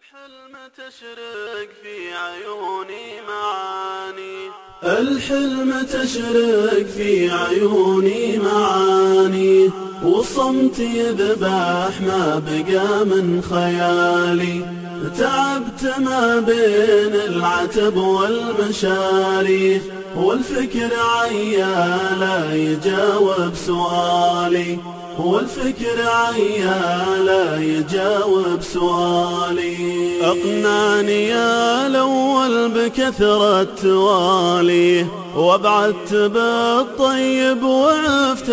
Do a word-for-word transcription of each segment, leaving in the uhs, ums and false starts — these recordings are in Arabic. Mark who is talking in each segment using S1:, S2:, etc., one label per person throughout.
S1: الحلم تشرق في عيوني معاني الحلم تشرق في عيوني معاني والصمت يذبح ما بقى من خيالي. تعبت ما بين العتب والمشاري والفكر عيالا يجاوب سؤالي والفكر عيالا يجاوب سؤالي. أقنعني يا الأول بكثرة توالي وابعدت بالطيب وعفت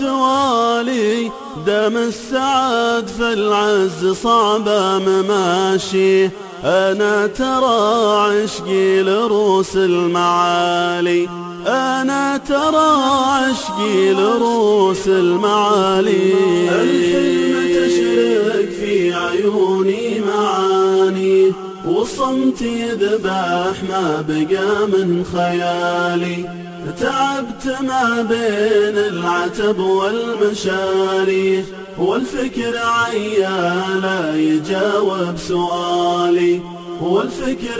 S1: التوالي. دام السعد في العز صعبة مماشي أنا ترى عشقي لروس المعالي. أنا ترى عشقي لروس المعالي. الحلم تشرق في عيوني معاني والصمت يذبح ما بقى من خيالي. تعبت ما بين العتب والمشاري والفكر عيالا يجاوب سؤالي والفكر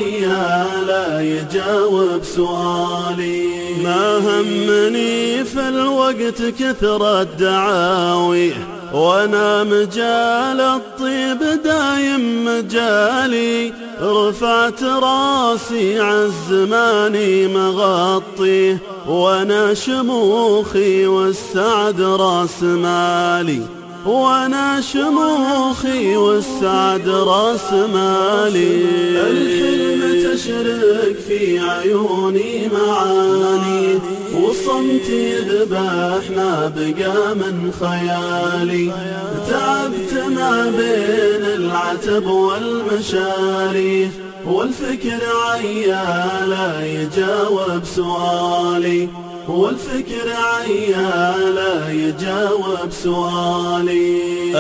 S1: عيالا يجاوب سؤالي. ما همني في الوقت كثرة دعاوي وانا مجال الطيب دايم مجالي. رفعت راسي عالزماني مغطي وانا شموخي والسعد راس مالي. وانا شموخي والسعد راس مالي. الحلم تشرق في عيوني معاني والصمت يذبح ما بقى من خيالي. تعبت ما بين العتب والمشاري والفكر عيالا يجاوب سؤالي والفكر عيالا يجاوب سؤالي.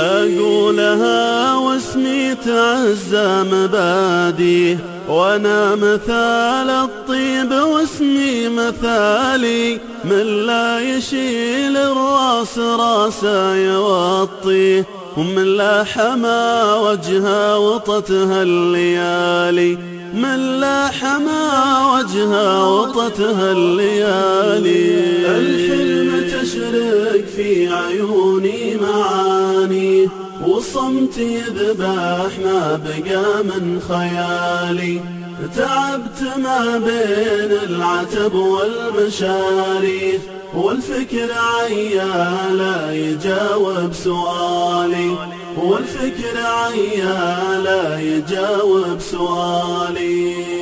S1: أقولها واسمي تعزى مبادي وانا مثال الطيب واسمي مثالي. من لا يشيل الراس راسه يوطي ومن لا حما وجهها وطتها الليالي. من لا حما وجهها وطتها الليالي. الحلم تشرق في عيوني معاني والصمت يذبح ما بقى من خيالي. تعبت ما بين العتب والمشاري والفكر عيالا يجاوب سؤالي والفكر عيالا يجاوب سؤالي.